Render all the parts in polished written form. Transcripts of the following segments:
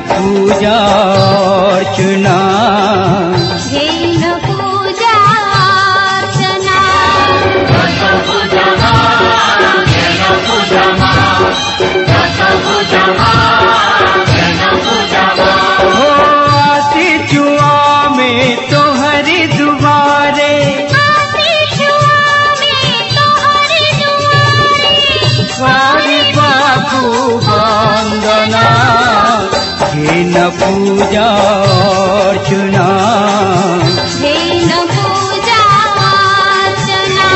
पूजा अर्चना हे न पूजा अर्चना हो आती जुआ में तोहरी दुआरे सारी बापू वंदना हे न पूजा अर्चना हे न पूजा अर्चना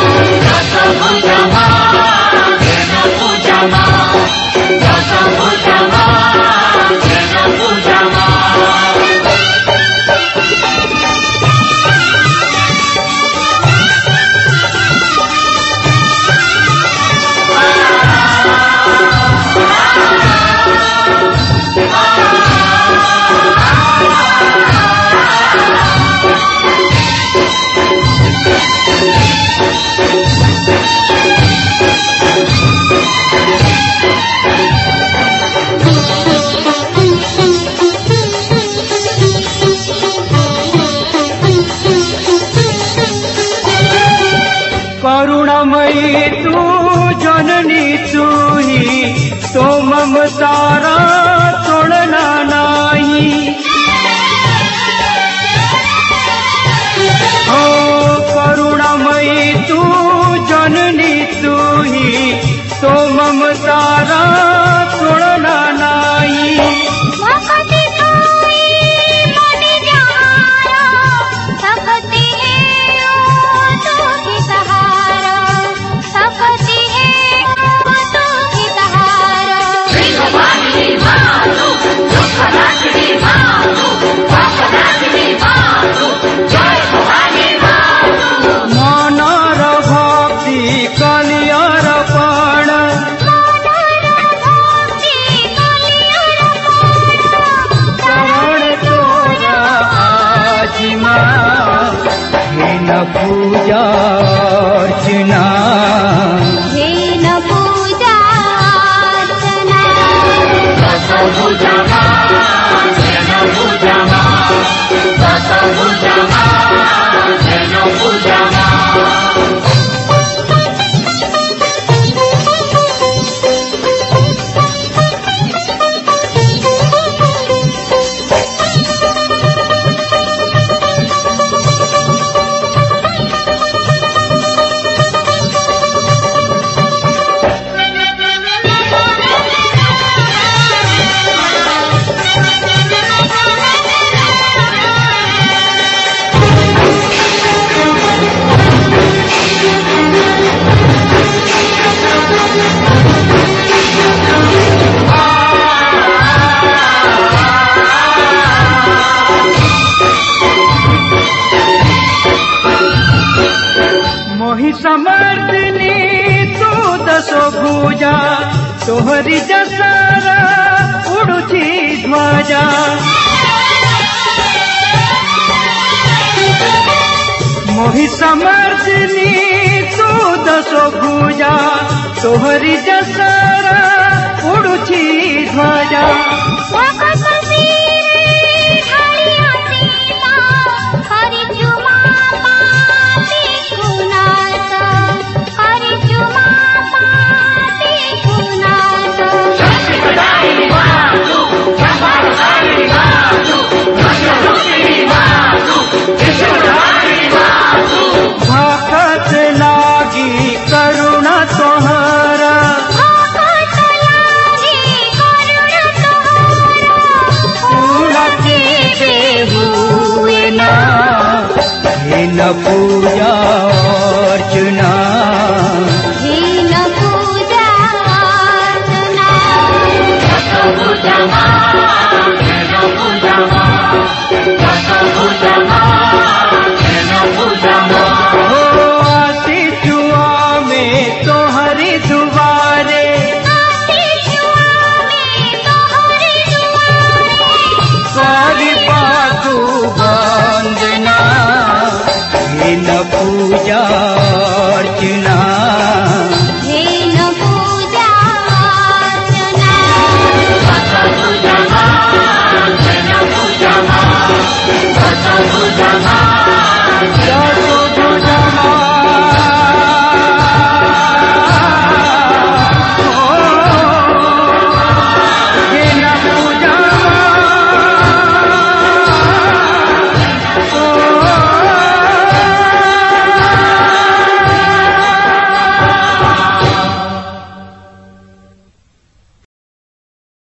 करुणामयी तू जननी तू ही तो ममतारा तोड़ना नाही ओ करुणामयी तू जननी तू ही तो ममतारा तोड़ना नाही मनार भक्ति कलियर पण शरण तोरा आजिमा हे न पूजा अर्चना हे न पूजा अर्चना महिषमर्दिनी तू दशो भुजा तोहरी जसरा उड़ुची ध्वजा महिषमर्दिनी तू दशो भुजा तोहरी जसरा उड़ुची ध्वजा भक्त लागी करुणा तोहरा हुए ना हे न पूजा